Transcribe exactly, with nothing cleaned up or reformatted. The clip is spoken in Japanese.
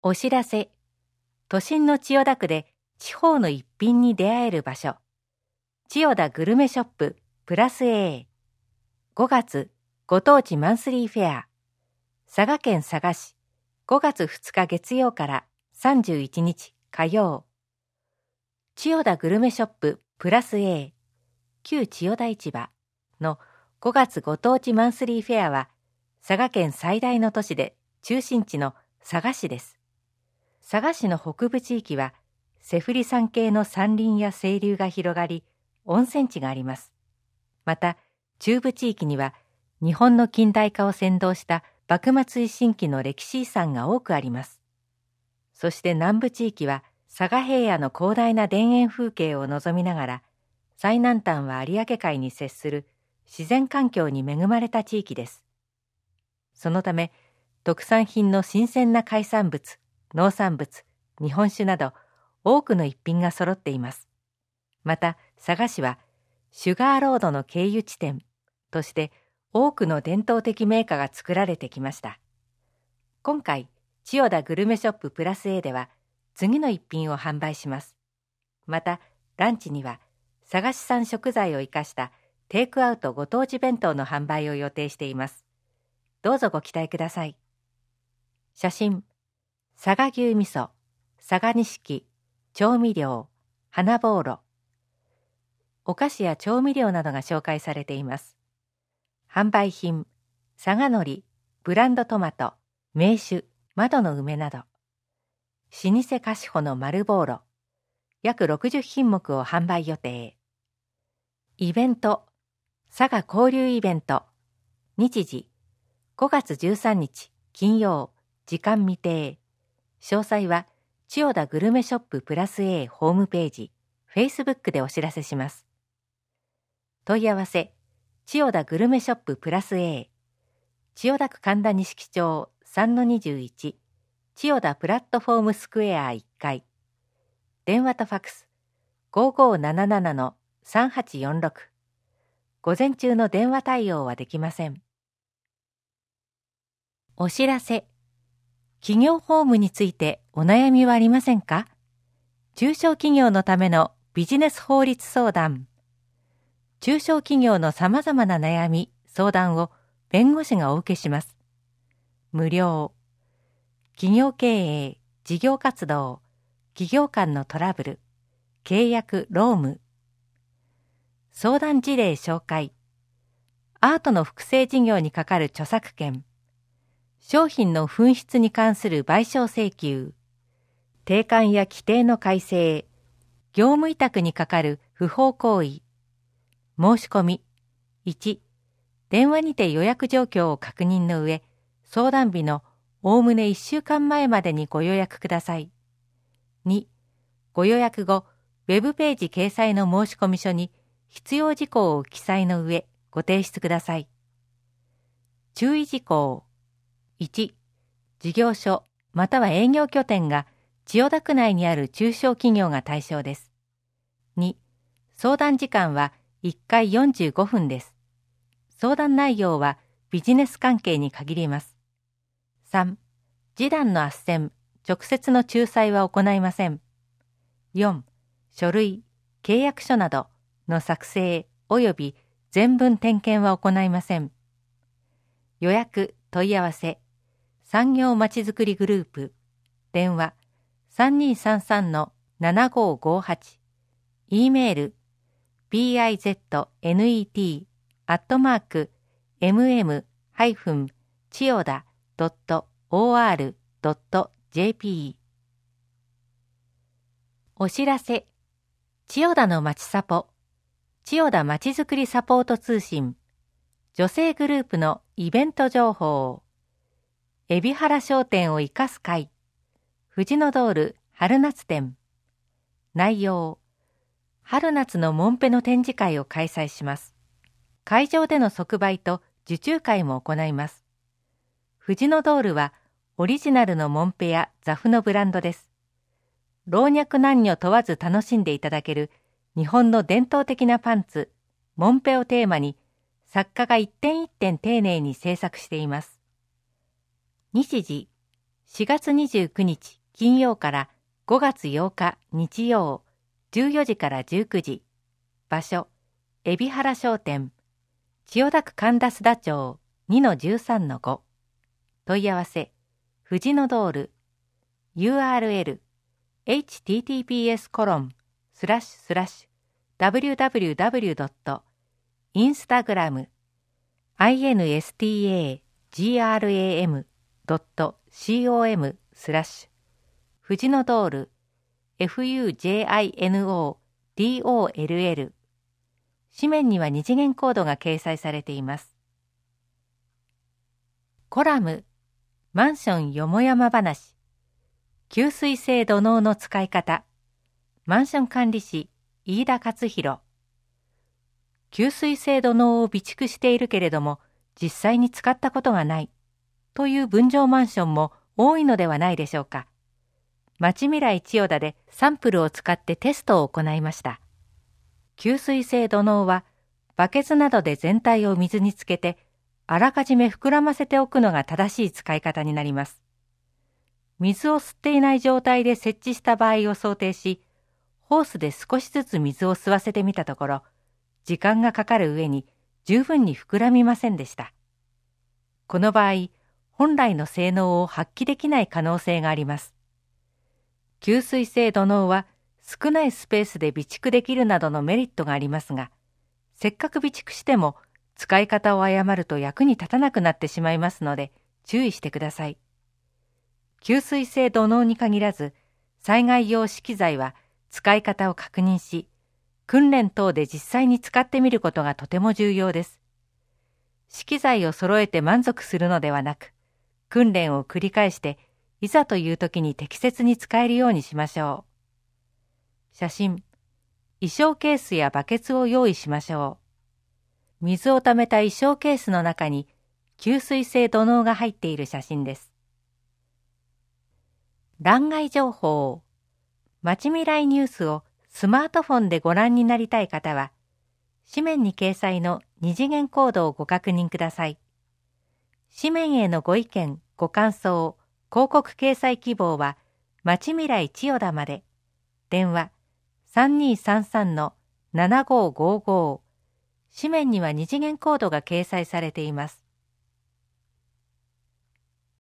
お知らせ。都心の千代田区で地方の逸品に出会える場所。千代田グルメショッププラス A。ごがつご当地マンスリーフェア。佐賀県佐賀市ごがつふつか月曜からさんじゅういちにち火曜。千代田グルメショッププラス A。旧千代田市場のごがつご当地マンスリーフェアは佐賀県最大の都市で中心地の佐賀市です。佐賀市の北部地域は背振り山系の山林や清流が広がり、温泉地があります。また中部地域には日本の近代化を先導した幕末維新期の歴史遺産が多くあります。そして南部地域は佐賀平野の広大な田園風景を望みながら、最南端は有明海に接する自然環境に恵まれた地域です。そのため特産品の新鮮な海産物、農産物、日本酒など多くの逸品が揃っています。また佐賀市はシュガーロードの経由地点として多くの伝統的銘菓が作られてきました。今回千代田グルメショッププラス A では次の逸品を販売します。またランチには佐賀市産食材を生かしたテイクアウトご当地弁当の販売を予定しています。どうぞご期待ください。写真、佐賀牛味噌、佐賀錦、調味料、花ぼうろ。お菓子や調味料などが紹介されています。販売品、佐賀のり、ブランドトマト、銘酒、窓の梅など。老舗菓子舗の丸ぼうろ、約ろくじゅっひんもくを販売予定。イベント、佐賀交流イベント。日時、ごがつじゅうさんにち金曜、時間未定。詳細は千代田グルメショッププラス A ホームページ、Facebook でお知らせします。問い合わせ、千代田グルメショッププラス A。千代田区神田錦町 さんのにじゅういち、千代田プラットフォームスクエアいっかい。電話とファクス、ごごーなななのさんはちよんろく。午前中の電話対応はできません。お知らせ。企業法務についてお悩みはありませんか？中小企業のためのビジネス法律相談。中小企業のさまざまな悩み、相談を弁護士がお受けします。無料。企業経営、事業活動、企業間のトラブル、契約・労務。相談事例紹介。アートの複製事業にかかる著作権。商品の紛失に関する賠償請求。定款や規定の改正。業務委託にかかる不法行為。申し込み。いち、電話にて予約状況を確認の上、相談日のおおむねいっしゅうかんまえまでにご予約ください。に、ご予約後、ウェブページ掲載の申込書に必要事項を記載の上、ご提出ください。注意事項。いち、事業所または営業拠点が千代田区内にある中小企業が対象です。に、相談時間はいっかいよんじゅうごふんです。相談内容はビジネス関係に限ります。さん、示談の斡旋、直接の仲裁は行いません。よん、書類、契約書などの作成及び全文点検は行いません。予約、問い合わせ、産業まちづくりグループ、電話 さんにーさんさんのななごーごーはち、E メール ビーアイゼットネット アットマーク エムエム 千代田 ドット オーアール ドット ジェーピー。 お知らせ。千代田のまちサポ、千代田まちづくりサポート通信、女性グループのイベント情報、海老原商店を生かす会、藤野ドール春夏展。内容、春夏のモンペの展示会を開催します。会場での即売と受注会も行います。藤野ドールはオリジナルのモンペやザフのブランドです。老若男女問わず楽しんでいただける日本の伝統的なパンツ、モンペをテーマに作家が一点一点丁寧に制作しています。日時、 しがつにじゅうくにち金曜からごがつようか日曜、じゅうよじからじゅうくじ。場所、海老原商店、千代田区神田須田町 にのじゅうさんのご。問い合わせ、藤野ドール、ユーアールエル、エイチティーティーピーエスコロンスラッシュスラッシュダブリューダブリューダブリュードットインスタグラム インスタグラム ドットコム スラッシュ藤野ドール フユージェーアイエヌオーディーオーエルエル 紙面には二次元コードが掲載されています。コラムマンションよもやま話吸水性土のうの使い方マンション管理士飯田勝弘。吸水性土のうを備蓄しているけれども実際に使ったことがないという分譲マンションも多いのではないでしょうか。町未来千代田でサンプルを使ってテストを行いました。吸水性土のうはバケツなどで全体を水につけてあらかじめ膨らませておくのが正しい使い方になります。水を吸っていない状態で設置した場合を想定し、ホースで少しずつ水を吸わせてみたところ、時間がかかる上に十分に膨らみませんでした。この場合、本来の性能を発揮できない可能性があります。吸水性土のうは少ないスペースで備蓄できるなどのメリットがありますが、せっかく備蓄しても使い方を誤ると役に立たなくなってしまいますので注意してください。吸水性土のうに限らず、災害用資機材は使い方を確認し、訓練等で実際に使ってみることがとても重要です。資機材を揃えて満足するのではなく、訓練を繰り返して、いざという時に適切に使えるようにしましょう。写真、衣装ケースやバケツを用意しましょう。水を溜めた衣装ケースの中に吸水性土のうが入っている写真です。欄外情報。町未来ニュースをスマートフォンでご覧になりたい方は、紙面に掲載の二次元コードをご確認ください。紙面へのご意見、ご感想、広告掲載希望は、町未来千代田まで。電話 さんにーさんさんのななごーごーごー。紙面には二次元コードが掲載されています。